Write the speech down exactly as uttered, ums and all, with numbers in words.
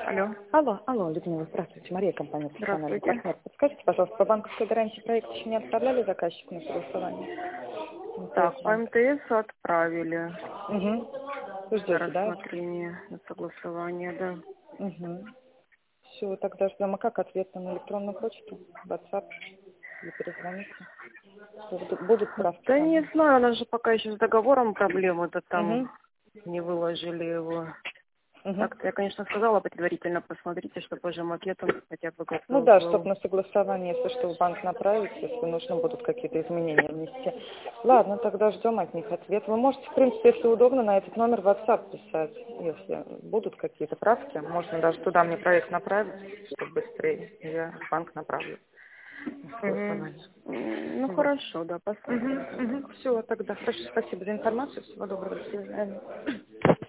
Алло. Алло, алло, Людмила, здравствуйте. Мария, компания «Профессиональный Здравствуйте. партнер». Подскажите, пожалуйста, по банковской гарантии проект еще не отправляли заказчику на согласование? Так, по Интересно. МТС отправили Угу. Вы на ждете, да? рассмотрение, на согласование, да. Угу. Все, тогда ждем. А как ответ на электронную почту? WhatsApp? Или перезвоните? Будут, будут правки Да там? не знаю, у нас же пока еще с договором проблемы-то Угу. там не выложили его. Угу. Так-то я, конечно, сказала предварительно, посмотрите, чтобы уже макетом хотя бы Ну готов да, чтобы был. на согласование, если что, в банк направить, если нужно будут какие-то изменения внести. Ладно, тогда ждем от них ответ. Вы можете, в принципе, если удобно, на этот номер в WhatsApp писать, если будут какие-то правки. Можно даже туда мне проект направить, чтобы быстрее. Я в банк направлю на Угу. согласование. Ну Вот. хорошо, да, посмотрим. Угу, угу. Все, тогда хорошо. Спасибо за информацию. Всего доброго. До свидания.